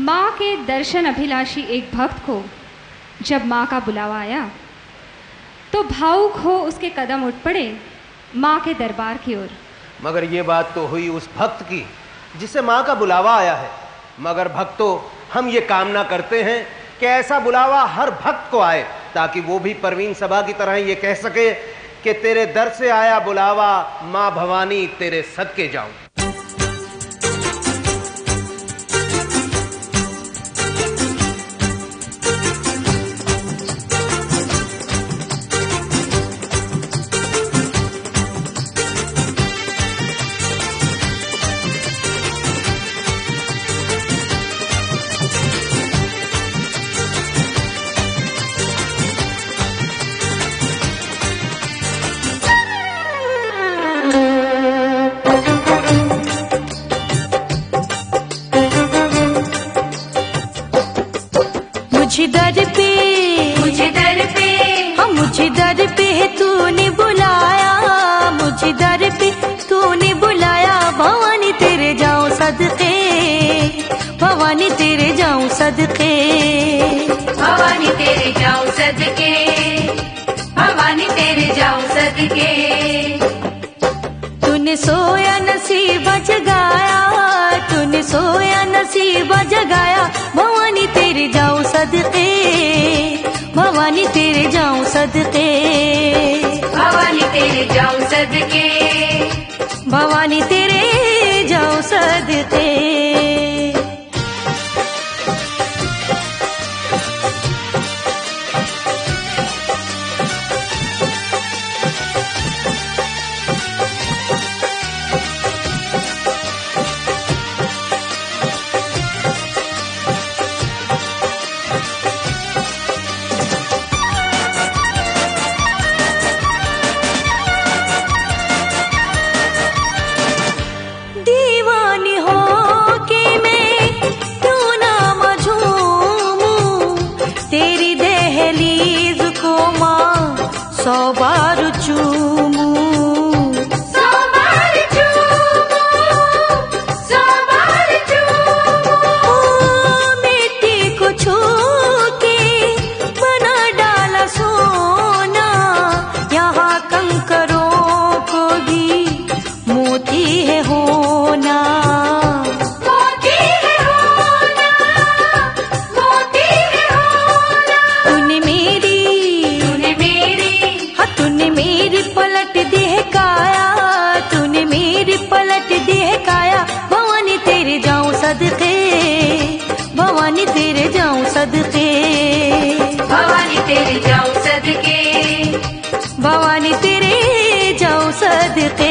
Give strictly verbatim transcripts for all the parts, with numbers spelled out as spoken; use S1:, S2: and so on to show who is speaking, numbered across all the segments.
S1: माँ के दर्शन अभिलाषी एक भक्त को जब माँ का बुलावा आया तो भावुक हो उसके कदम उठ पड़े माँ के दरबार की ओर।
S2: मगर ये बात तो हुई उस भक्त की जिसे माँ का बुलावा आया है। मगर भक्तों, हम ये कामना करते हैं कि ऐसा बुलावा हर भक्त को आए ताकि वो भी परवीन सभा की तरह ये कह सके कि तेरे दर से आया बुलावा, माँ भवानी तेरे सदके जाऊं।
S3: मुझे दर पे मुझे दर पे हम मुझे दर पे है तूने बुलाया, मुझे दर पे तूने बुलाया। भवानी तेरे जाऊं सदके, भवानी तेरे जाऊं सदके,
S4: भवानी तेरे जाऊं सदके, भवानी तेरे जाऊं सदके।
S3: तूने सोया नसीब जगाया, तूने सोया नसीब जगाया। भवानी तेरे जाऊं सदके, भवानी तेरे जाऊं सदके,
S4: भवानी तेरे जाऊं सदके,
S3: भवानी तेरे जाऊं सदके। दीवानी हो के मैं क्यों ना मझूमूं, तेरी दहलीज को माँ सौ बार चूमूं,
S4: सौ बार चूमूं, सौ बार चूमूं।
S3: ओ मिट्टी को छू के बना डाला सोना, यहाँ कंकरों को भी मोती है होना,
S4: मोती है होना, मोती है होना।
S3: तूने मेरी
S4: तूने मेरी
S3: हाँ तूने मेरी पलट दिहकाया, तूने मेरी पलट दिहकाया। भवानी तेरे जाऊं सदके, भवानी तेरे जाऊं सदके,
S4: भवानी तेरे जाऊं सदके,
S3: भवानी तेरे जाऊं सदके।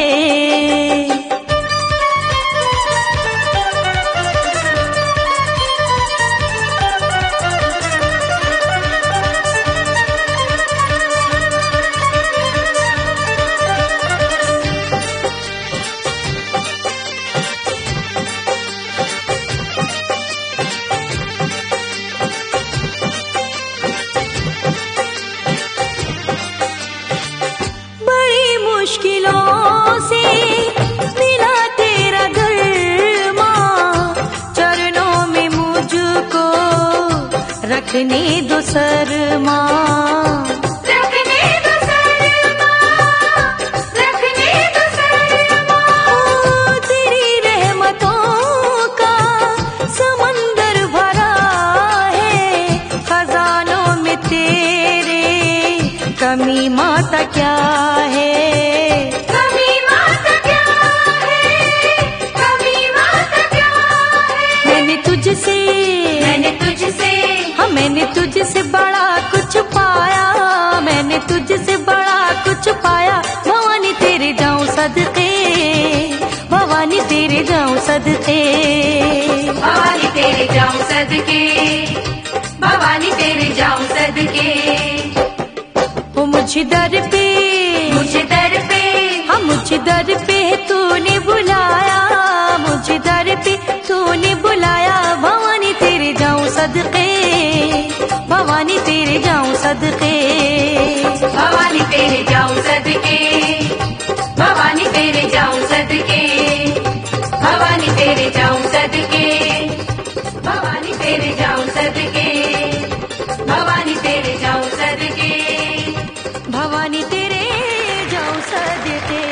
S3: बड़ी मुश्किलों से मिला तेरा घर माँ, चरणों में मुझको रखने दो शर्मा,
S4: रखने दो शर्मा, रखने दो शर्मा।
S3: ओ तेरी रहमतों का समंदर भरा है, खजानों में तेरे कमी माता क्या है,
S4: कभी माता क्या है, कभी माता क्या है।
S3: मैंने तुझसे
S4: मैंने तुझसे
S3: हाँ मैंने तुझसे बड़ा कुछ पाया, मैंने तुझसे बड़ा कुछ पाया। भवानी तेरे जाऊं सदके, भवानी तेरे जाऊं सदके,
S4: भवानी तेरे जाऊं सदके, भवानी तेरे जाऊं सदके।
S3: ओ मुझे दर पे
S4: मुझे दर पे
S3: हाँ मुझे दर पे तूने बुलाया, मुझे दर पे तूने बुलाया। भवानी तेरे जाऊं सदके, भवानी तेरे जाऊं सदके,
S4: भवानी तेरे जाऊं सदके, भवानी तेरे जाऊं सदके, भवानी तेरे जाऊं सदके, भवानी तेरे जाऊं सदके, भवानी तेरे जाऊं सदके,
S3: भवानी तेरे जाऊं सदके।